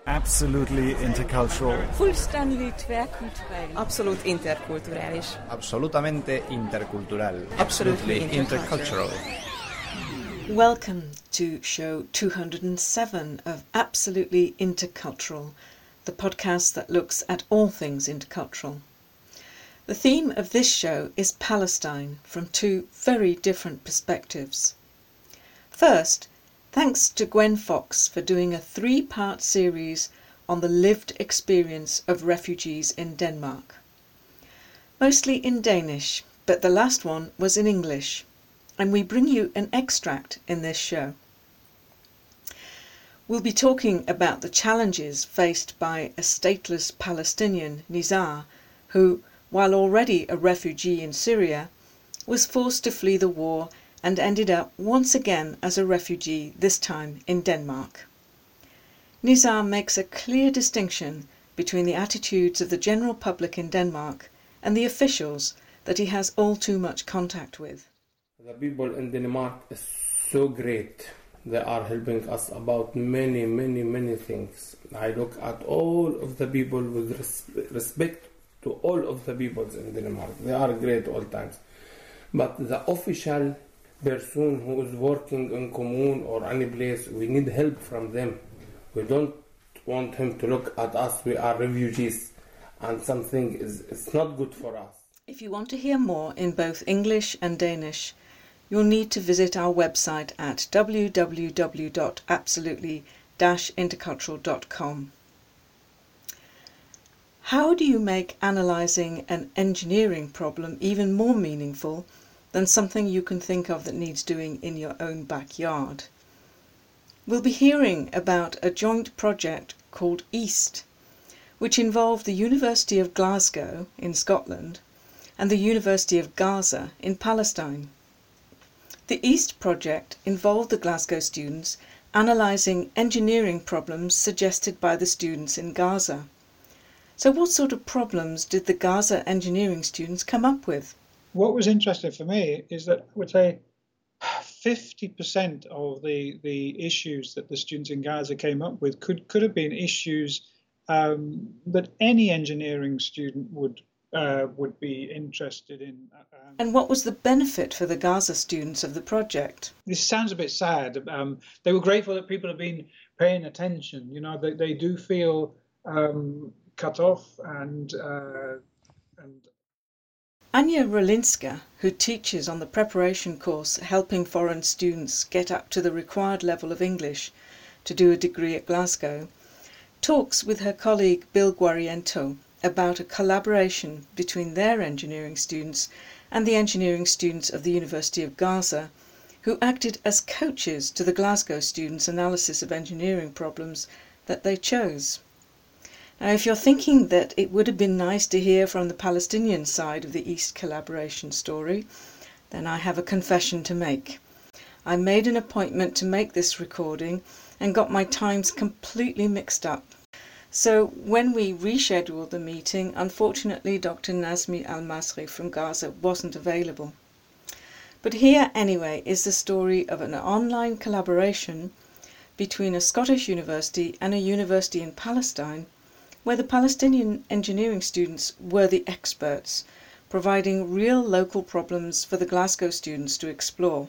Absolutely intercultural. Fullständigt tvärkulturell. Absolut interkulturális. Absolutamente intercultural. Absolutely intercultural. Welcome to show 207 of Absolutely Intercultural, the podcast that looks at all things intercultural. The theme of this show is Palestine from two very different perspectives. First, thanks to Gwen Fox for doing a 3-part series on the lived experience of refugees in Denmark. Mostly in Danish, but the last one was in English, and we bring you an extract in this show. We'll be talking about the challenges faced by a stateless Palestinian, Nizar, who, while already a refugee in Syria, was forced to flee the war and ended up once again as a refugee, this time in Denmark. Nizar makes a clear distinction between the attitudes of the general public in Denmark and the officials that he has all too much contact with. The people in Denmark is so great. They are helping us about many things. I look at all of the people with respect to all of the peoples in Denmark. They are great all times. But the official person who is working in commune or any place, we need help from them. We don't want him to look at us. We are refugees, and something is not good for us. If you want to hear more in both English and Danish, you'll need to visit our website at www.absolutely-intercultural.com. How do you make analysing an engineering problem even more meaningful than something you can think of that needs doing in your own backyard? We'll be hearing about a joint project called EAST, which involved the University of Glasgow in Scotland and the University of Gaza in Palestine. The EAST project involved the Glasgow students analysing engineering problems suggested by the students in Gaza. So what sort of problems did the Gaza engineering students come up with? What was interesting for me is that I would say 50% of the issues that the students in Gaza came up with could have been issues that any engineering student would be interested in. And what was the benefit for the Gaza students of the project? This sounds a bit sad. They were grateful that people have been paying attention. You know, they do feel cut off and Anya Rolinska, who teaches on the preparation course helping foreign students get up to the required level of English to do a degree at Glasgow, talks with her colleague Bill Guariento about a collaboration between their engineering students and the engineering students of the University of Gaza, who acted as coaches to the Glasgow students' analysis of engineering problems that they chose. Now, if you're thinking that it would have been nice to hear from the Palestinian side of the East collaboration story, then I have a confession to make. I made an appointment to make this recording and got my times completely mixed up. So when we rescheduled the meeting, unfortunately Dr. Nazmi Al-Masri from Gaza wasn't available. But here anyway is the story of an online collaboration between a Scottish university and a university in Palestine, where the Palestinian engineering students were the experts, providing real local problems for the Glasgow students to explore.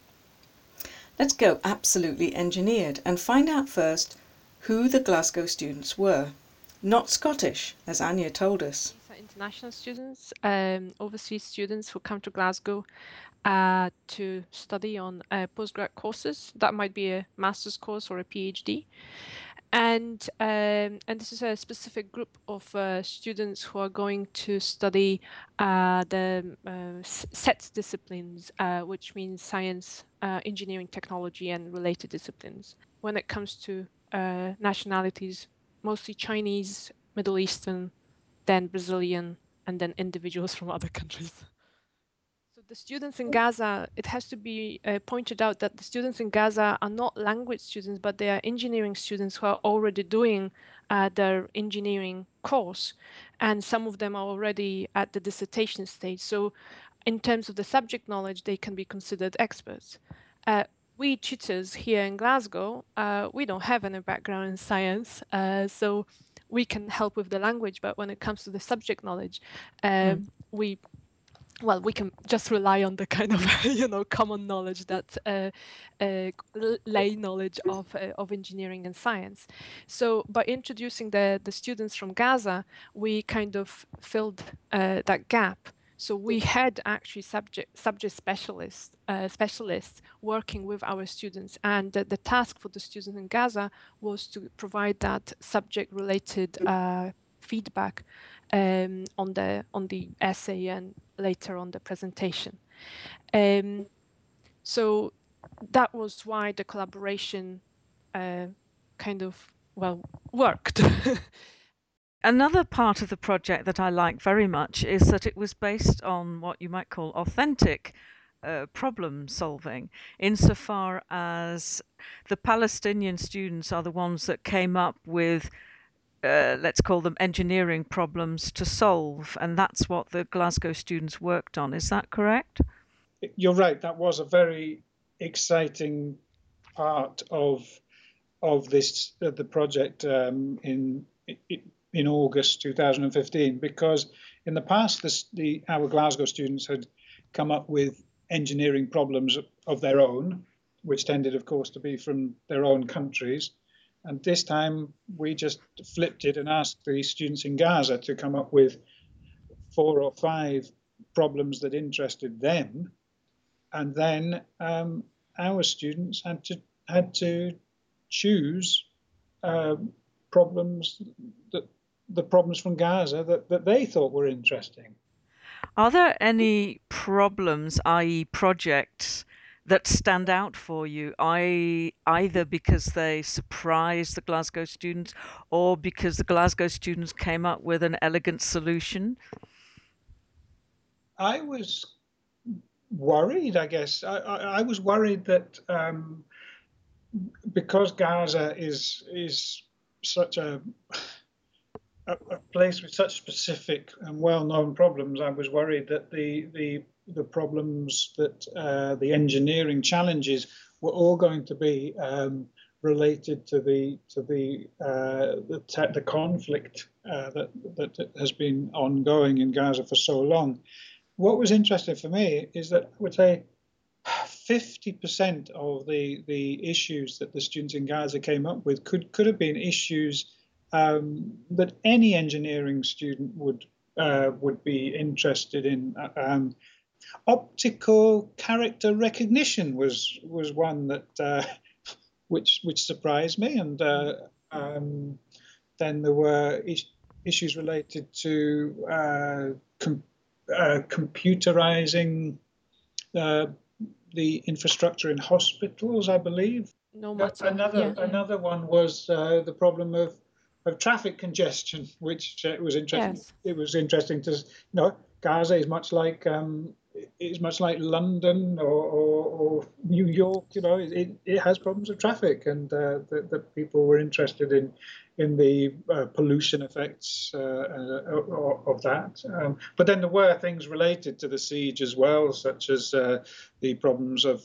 Let's go absolutely engineered and find out first who the Glasgow students were. Not Scottish, as Anya told us. These are international students, overseas students who come to Glasgow to study on postgrad courses. That might be a master's course or a PhD. And this is a specific group of students who are going to study the SETS disciplines, which means science, engineering, technology, and related disciplines. When it comes to nationalities, mostly Chinese, Middle Eastern, then Brazilian, and then individuals from other countries. So the students in Gaza, it has to be pointed out that the students in Gaza are not language students, but they are engineering students who are already doing their engineering course. And some of them are already at the dissertation stage. So in terms of the subject knowledge, they can be considered experts. we tutors here in Glasgow, we don't have any background in science, so we can help with the language, but when it comes to the subject knowledge, we can just rely on the kind of common knowledge that lay knowledge of engineering and science. So by introducing the students from Gaza, we kind of filled that gap. So we had actually subject specialists working with our students, and the task for the students in Gaza was to provide that subject-related feedback on the essay and later on the presentation. So that was why the collaboration kind of worked. Another part of the project that I like very much is that it was based on what you might call authentic problem solving, insofar as the Palestinian students are the ones that came up with let's call them engineering problems to solve, and that's what the Glasgow students worked on. Is that correct? You're right. That was a very exciting part of this the project in August 2015, because in the past our Glasgow students had come up with engineering problems of their own, which tended, of course, to be from their own countries. And this time we just flipped it and asked the students in Gaza to come up with 4 or 5 problems that interested them. And then our students had to choose problems the problems from Gaza that they thought were interesting. Are there any problems, i.e. projects, that stand out for you, either because they surprised the Glasgow students or because the Glasgow students came up with an elegant solution? I was worried, I guess. I was worried that because Gaza is such a place with such specific and well-known problems, I was worried that the problems that the engineering challenges were all going to be related to the conflict that has been ongoing in Gaza for so long. What was interesting for me is that I would say 50% of the issues that the students in Gaza came up with could have been issues that any engineering student would be interested in. Optical character recognition was one that which surprised me, and then there were issues related to computerizing the infrastructure in hospitals, I believe. Another one was the problem of traffic congestion, which was interesting. Yes. It was interesting to Gaza is much like London or New York. It has problems of traffic, and that people were interested in the pollution effects of that. But then there were things related to the siege as well, such as the problems of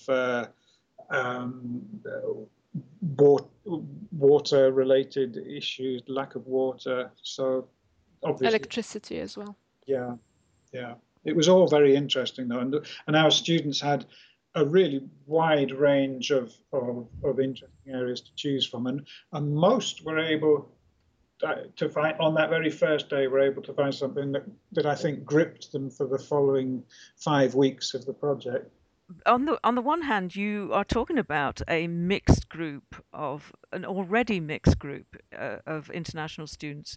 water-related issues, lack of water. So obviously, electricity as well. Yeah. It was all very interesting, though, and our students had a really wide range of interesting areas to choose from, and most were able to find on that very first day. Were able to find something that I think gripped them for the following 5 weeks of the project. On the one hand, you are talking about an already mixed group of international students.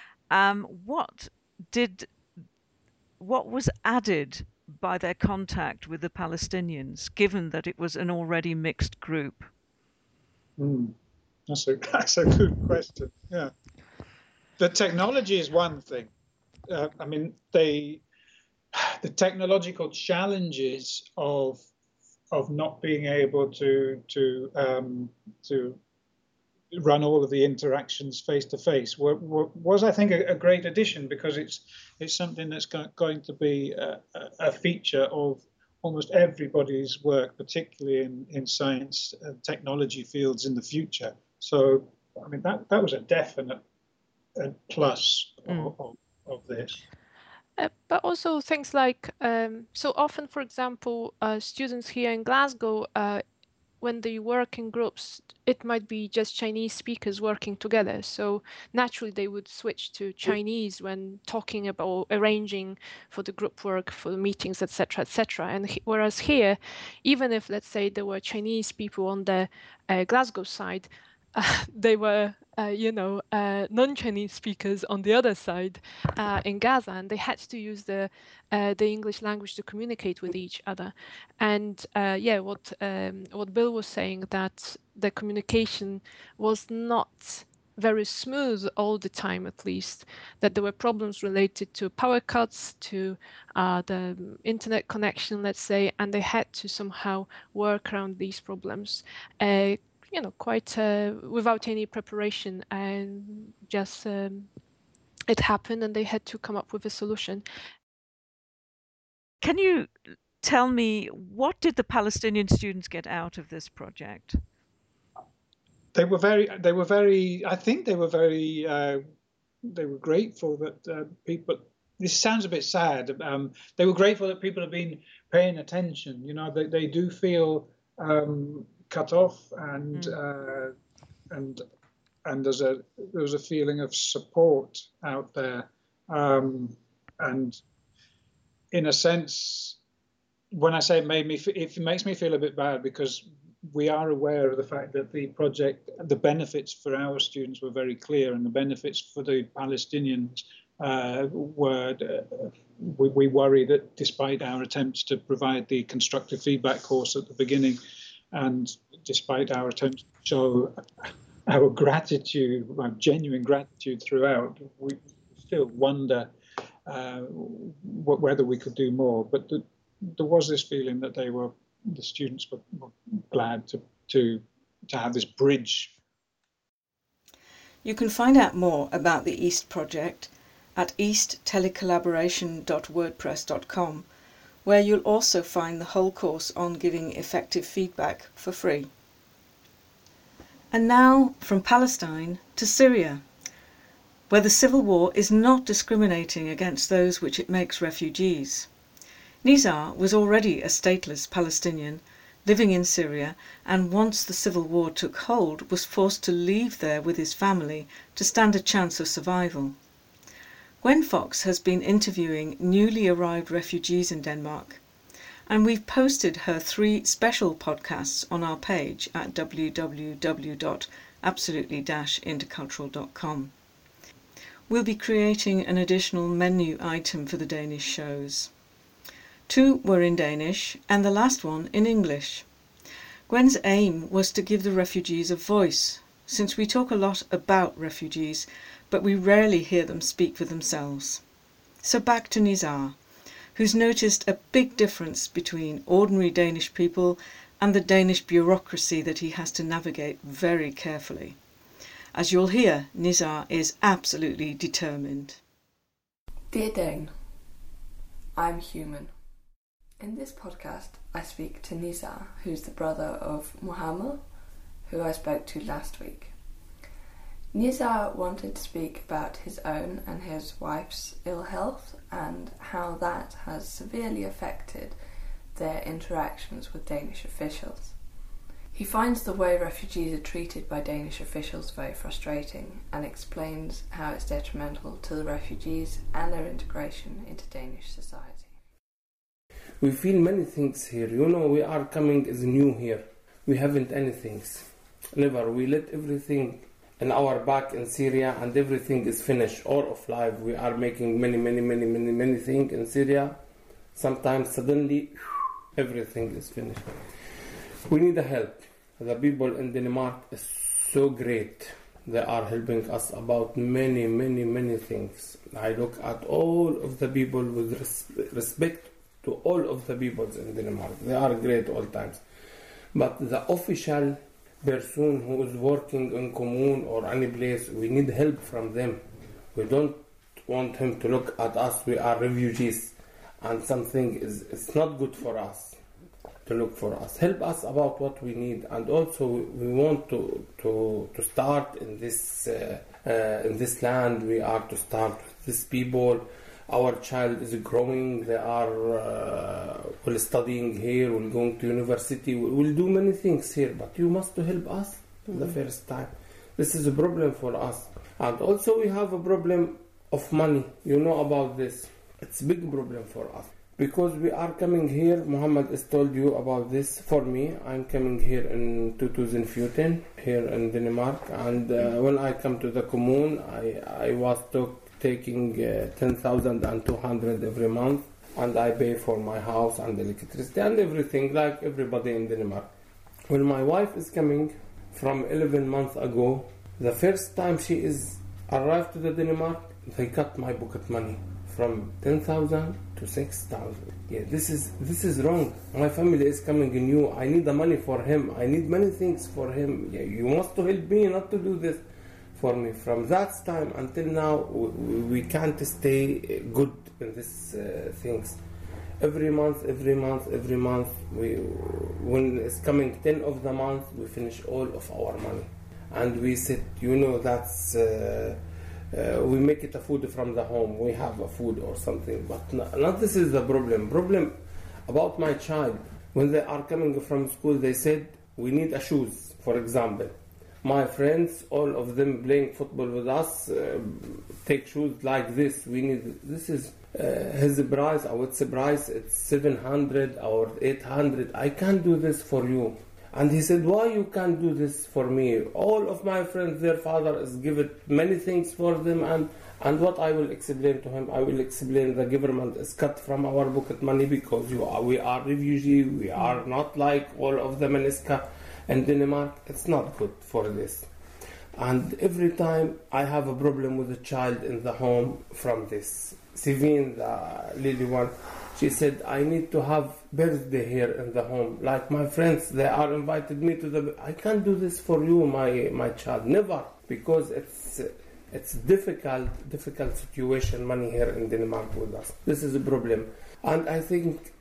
What was added by their contact with the Palestinians, given that it was an already mixed group? That's a good question. Yeah, the technology is one thing. I mean, the technological challenges of not being able to run all of the interactions face to face was, I think, a great addition, because it's something that's going to be a feature of almost everybody's work, particularly in science and technology fields in the future. So, I mean, that was a definite plus of this. But also things like, so often, for example, students here in Glasgow, when they work in groups, it might be just Chinese speakers working together. So naturally, they would switch to Chinese when talking about arranging for the group work, for the meetings, etc., etc. And whereas here, even if, let's say, there were Chinese people on the Glasgow side, they were, non-Chinese speakers on the other side in Gaza, and they had to use the English language to communicate with each other. And what Bill was saying, that the communication was not very smooth all the time, at least, that there were problems related to power cuts, to the internet connection, let's say, and they had to somehow work around these problems. Quite without any preparation, and just it happened, and they had to come up with a solution. Can you tell me, what did the Palestinian students get out of this project? They were very. I think they were very. They were grateful that people. This sounds a bit sad. They were grateful that people have been paying attention. You know, they do feel cut off, and there's a feeling of support out there, and in a sense, when I say it makes me feel a bit bad, because we are aware of the fact that the project, the benefits for our students were very clear, and the benefits for the Palestinians were. We worry that despite our attempts to provide the constructive feedback course at the beginning, and despite our attempts to show our gratitude, our genuine gratitude throughout, we still wonder whether we could do more. But there was this feeling that the students were glad to have this bridge. You can find out more about the EAST project at easttelecollaboration.wordpress.com, where you'll also find the whole course on giving effective feedback for free. And now from Palestine to Syria, where the civil war is not discriminating against those which it makes refugees. Nizar was already a stateless Palestinian living in Syria, and once the civil war took hold, was forced to leave there with his family to stand a chance of survival. Gwen Fox has been interviewing newly arrived refugees in Denmark, and we've posted her 3 special podcasts on our page at www.absolutely-intercultural.com. We'll be creating an additional menu item for the Danish shows. 2 were in Danish, and the last one in English. Gwen's aim was to give the refugees a voice, since we talk a lot about refugees, but we rarely hear them speak for themselves. So back to Nizar, who's noticed a big difference between ordinary Danish people and the Danish bureaucracy that he has to navigate very carefully. As you'll hear, Nizar is absolutely determined. Dear Dane, I'm human. In this podcast, I speak to Nizar, who's the brother of Muhammad, who I spoke to last week. Nizar wanted to speak about his own and his wife's ill health and how that has severely affected their interactions with Danish officials. He finds the way refugees are treated by Danish officials very frustrating, and explains how it's detrimental to the refugees and their integration into Danish society. We feel many things here. You know, we are coming as new here. We haven't anything. Never. We let everything in our back in Syria, and everything is finished, all of life. We are making many things in Syria. Sometimes suddenly everything is finished. We need the help. The people in Denmark is so great. They are helping us about many things. I look at all of the people with respect to all of the peoples in Denmark. They are great all times. But the official person who is working in commune or any place, we need help from them. We don't want him to look at us, we are refugees, and something it's not good for us to look for us. Help us about what we need, and also we want to start in this land. We are to start with these people. Our child is growing. They are will studying here. Will going to university. Will do many things here. But you must to help us the first time. This is a problem for us, and also we have a problem of money. You know about this. It's a big problem for us. Because we are coming here, Muhammad has told you about this. For me, I'm coming here in 2014, here in Denmark. And when I come to the commune, I was taking 10,200 every month. And I pay for my house and electricity and everything, like everybody in Denmark. When my wife is coming from 11 months ago, the first time she is arrived to the Denmark, they cut my pocket money from 10,000 to 6,000. Yeah, this is wrong. My family is coming new. I need the money for him. I need many things for him. Yeah, you must to help me not to do this for me. From that time until now, we can't stay good in these things. Every month, when it's coming 10 of the month, we finish all of our money. And we said, that's... we make it a food from the home. We have a food or something, but not this is the problem. Problem about my child. When they are coming from school, they said we need a shoes. For example, my friends, all of them playing football with us, take shoes like this. We need this is his price. Our price it's 700 or 800. I can't do this for you. And he said, why you can't do this for me? All of my friends, their father has given many things for them. And what I will explain to him, I will explain the government is cut from our pocket money because we are refugee. We are not like all of the Meniska in Denmark. It's not good for this. And every time I have a problem with a child in the home from this. Sivin, the lady one, she said, I need to have birthday here in the home. Like my friends, they are invited me to the... I can't do this for you, my child. Never. Because it's difficult situation, money here in Denmark with us. This is a problem. And I think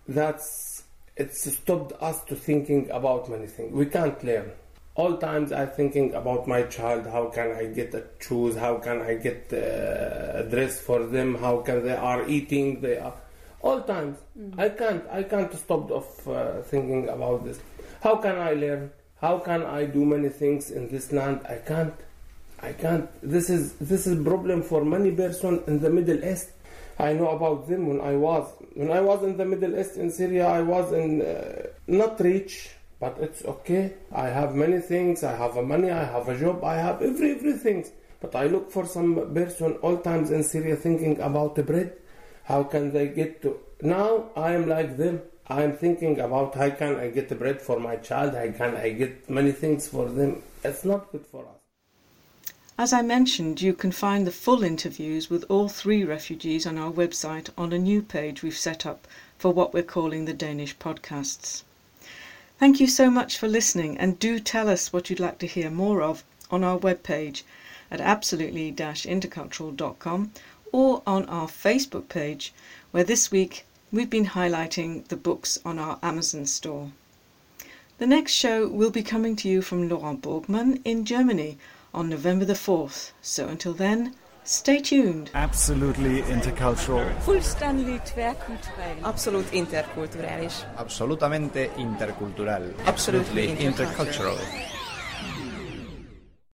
it's stopped us to thinking about many things. We can't learn. All times I'm thinking about my child. How can I get a shoes? How can I get a dress for them? How can they are eating? They are... All times. I can't stop of thinking about this. How can I learn? How can I do many things in this land? I can't. This is problem for many persons in the Middle East. I know about them when I was in the Middle East in Syria. I was in not rich, but it's okay. I have many things. I have money. I have a job. I have everything. But I look for some person all times in Syria thinking about the bread. How can they get to... Now I am like them. I am thinking about how can I get the bread for my child? How can I get many things for them? It's not good for us. As I mentioned, you can find the full interviews with all 3 refugees on our website on a new page we've set up for what we're calling the Danish podcasts. Thank you so much for listening, and do tell us what you'd like to hear more of on our webpage at absolutely-intercultural.com or on our Facebook page, where this week we've been highlighting the books on our Amazon store. The next show will be coming to you from Laurent Borgmann in Germany on November the 4th. So until then, stay tuned. Absolutely intercultural. Fullständig tvärkulturell. Absolut interkulturális. Absolutamente intercultural. Absolutely intercultural.